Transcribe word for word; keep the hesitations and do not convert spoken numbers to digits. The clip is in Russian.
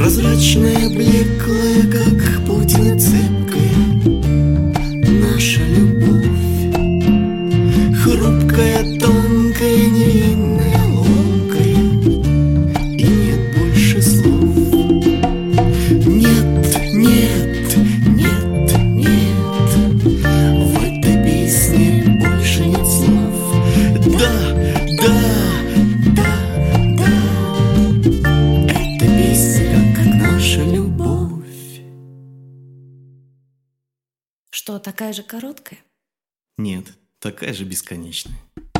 Прозрачная, блеклая, как паутина цепкая, наша любовь. Хрупкая, тонкая, невинная, ломкая, и нет больше слов. Нет, нет, нет, нет, в этой песне больше нет слов. Да, да, да, да, эта песня, как наша любовь. Что, такая же короткая? Нет, такая же бесконечная.